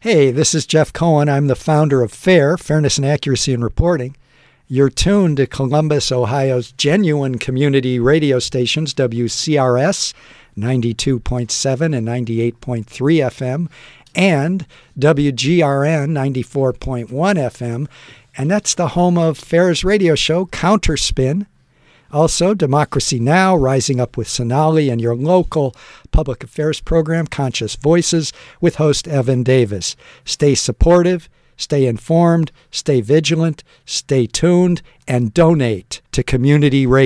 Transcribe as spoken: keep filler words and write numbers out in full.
Hey, this is Jeff Cohen. I'm the founder of FAIR, Fairness and Accuracy in Reporting. You're tuned to Columbus, Ohio's genuine community radio stations, W C R S ninety-two point seven and ninety-eight point three F M, and W G R N ninety-four point one F M, and that's the home of FAIR's radio show, Counterspin. Also, Democracy Now!, Rising Up with Sonali, and your local public affairs program, Conscious Voices, with host Evan Davis. Stay supportive, stay informed, stay vigilant, stay tuned, and donate to community radio.